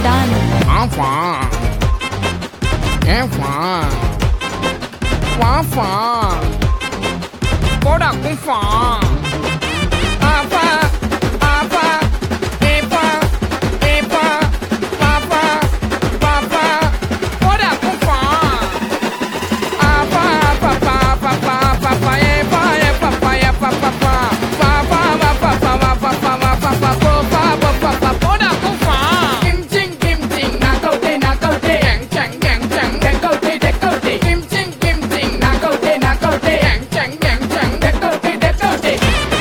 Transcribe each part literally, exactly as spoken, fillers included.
காடான் ஆஃபா ஏஃபா வாஃபா போடா குஃபா ஆஃபா ஆஃபா ஏஃபா ஏஃபா வாஃபா வாஃபா போடா குஃபா ஆஃபா பாப்பா பாப்பா பாப்பா ஏஃபா ஏஃபா ஏஃபா பாப்பா பாப்பா பாப்பா பாப்பா பாப்பா போப்பா பாப்பா போடா குஃபா கிம் சிங் கிம் Singh நாகோட்டே நாகோட்டே yang chang yang chang dekote dekote kim ching kim ching nagote nagote yang chang yang chang dekote dekote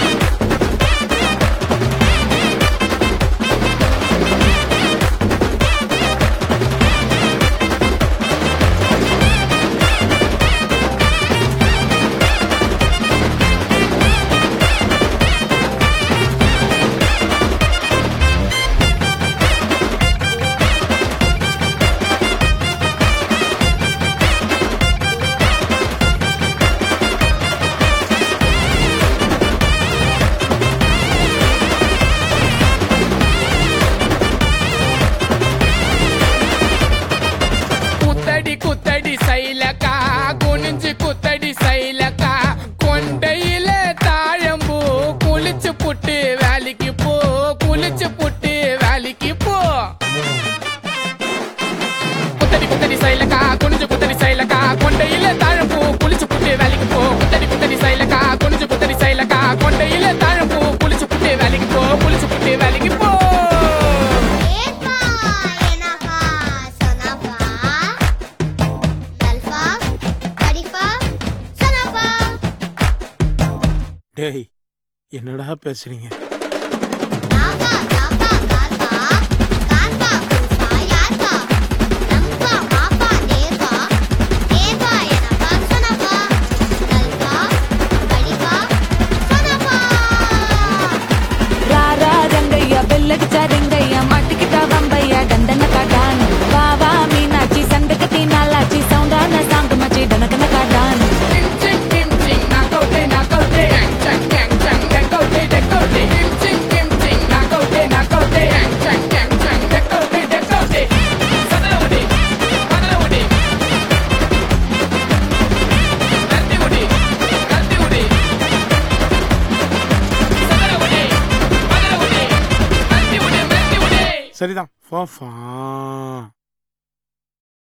குத்தடி குத்தடி சைலக்கா குனிஞ்சு குத்தடி சைலக்கா கொண்டையில தாழம்பூ குளிச்சு புட்டு வேலைக்கு போ குளிச்சு புட்டு வேலைக்கு போ குத்தடி குத்தடி சைலக்கா குனிஞ்சு குத்தடி சைலக்கா கொண்டையில தாழம்பூ குளிச்சு புட்டு வேலைக்கு போ குத்தடி குத்தடி சைலக்கா குனிஞ்சு குத்தடி சைலக்கா கொண்டையில தாழம்பூ குளிச்சு புட்டு வேலைக்கு போ குளிச்சு புட்டு வேலைக்கு போ டேய் என்னடா பேசுறீங்க? ராரா ரங்கையா பெல்லடிச்சா ரெங்கையா மாட்டிக்கிட்டா வம்பையா டண்டன காடான் வா வா மீனாட்சி சண்டை கட்டி நாளாச்சி சவுண்டான சாங்கு மச்சி டனகன காடான் kim ching kim ching nagote nagote yang chang yang chang dekote dekote kim ching kim ching nagote nagote yang chang yang chang dekote dekote sadaludi padaludi nandivudi nandivudi sadaludi padaludi nandivudi nandivudi சரிதான்.